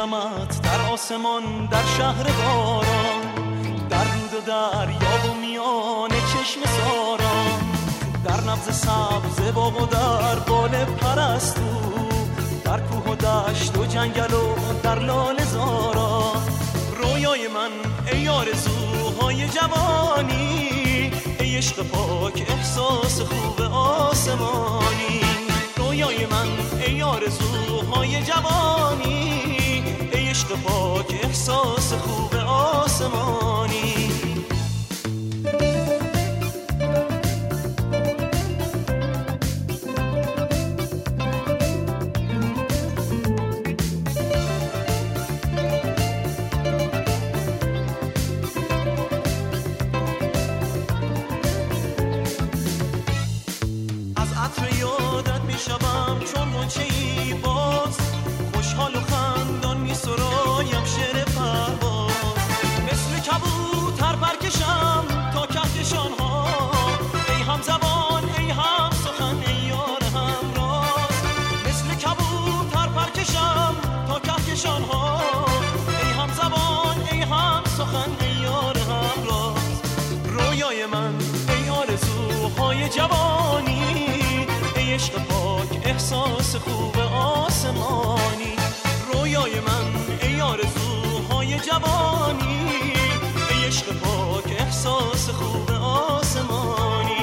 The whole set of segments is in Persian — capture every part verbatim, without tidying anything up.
دیدمت در آسمان در شهر باران، در رود و دریا و میان چشم ساران، در نبض سبز باغ و در بال پرستو، در کوه و دشت و جنگل و در لاله زاران. رویای من ای آرزوهای جوانی، ای عشق پاک احساس خوب آسمانی. رویای من ای آرزوهای جوانی، ای عشق پاک احساس خوب آسمانی. شبم چون منچه‌ای باز، خوشحال و خندان می سرایم شعر پرواز. مثل کبوتر برکشم تا کهکشان ها، ای هم زبان ای هم سخن ای یار همراز. مثل کبوتر برکشم تا کهکشان ها، ای هم زبان ای هم سخن ای یار همراز. رویای من ای آرزوهای جوانی، ای عشق پاک احساس خوب آسمانی. رویای من ای آرزوهای جوانی، ای عشق پاک احساس خوب آسمانی.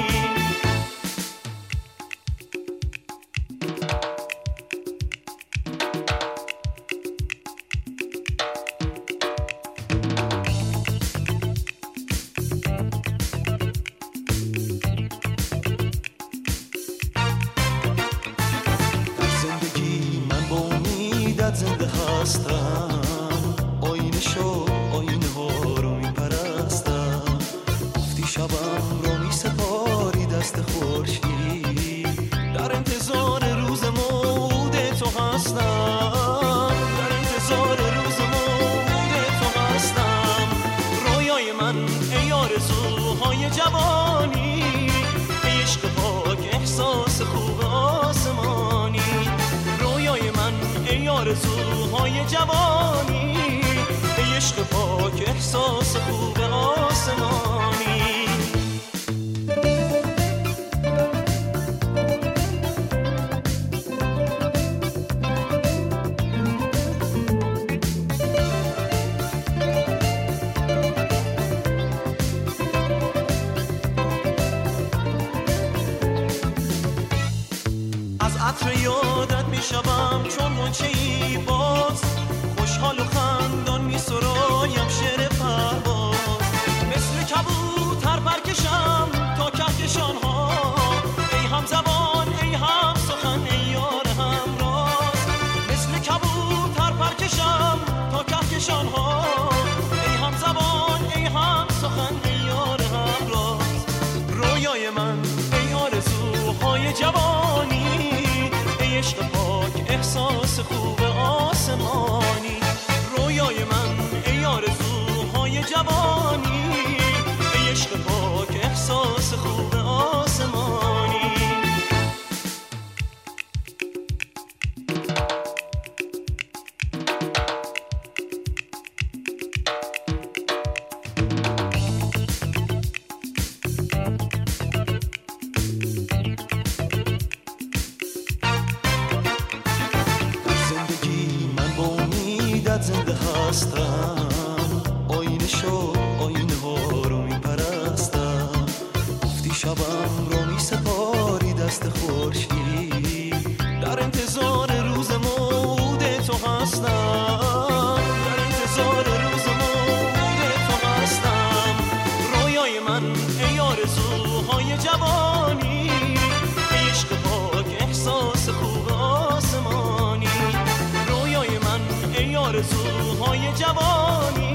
زنده هستم، آینه شو آینه ها رو می پرستم. گفتی شبم رو می سپاری دست خورشید، در انتظار روز مود تو هستم، در انتظار روز مود تو هستم. رویای من ای آرزوهای جوانی، ای عشق پاک احساس خوب آسمانی. رویای من ای آرزوهای جوانی، ای عشق پاک احساس خوب آسمانی. از عطر یادت می شبم چون منچه‌ای باز، خوشحال و خندان می سرایم شعر پرواز. مثل کبوتر برکشم تا کهکشان ها، ای هم زبان ای هم سخن ای یار همراز. مثل کبوتر برکشم تا کهکشان ها، ای هم زبان ای هم سخن ای یار همراز. رویای من ای آرزوهای جوانی، ای عشق پاک احساس خوب آسمانی. رویای من ای آرزوهای جوانی، ای عشق پاک احساس خوب آسمانی. زنده هستم، آینه شو آینه ها رو می پرستم. گفتی شبم رو می سپاری دست خورشید، در انتظار روز مود تو هستم، در انتظار روز مود تو هستم. رویای من ای آرزوهای جوانی، ای عشق پاک احساس خوب آسمانی. رویای من ای آرزوهای جوانی،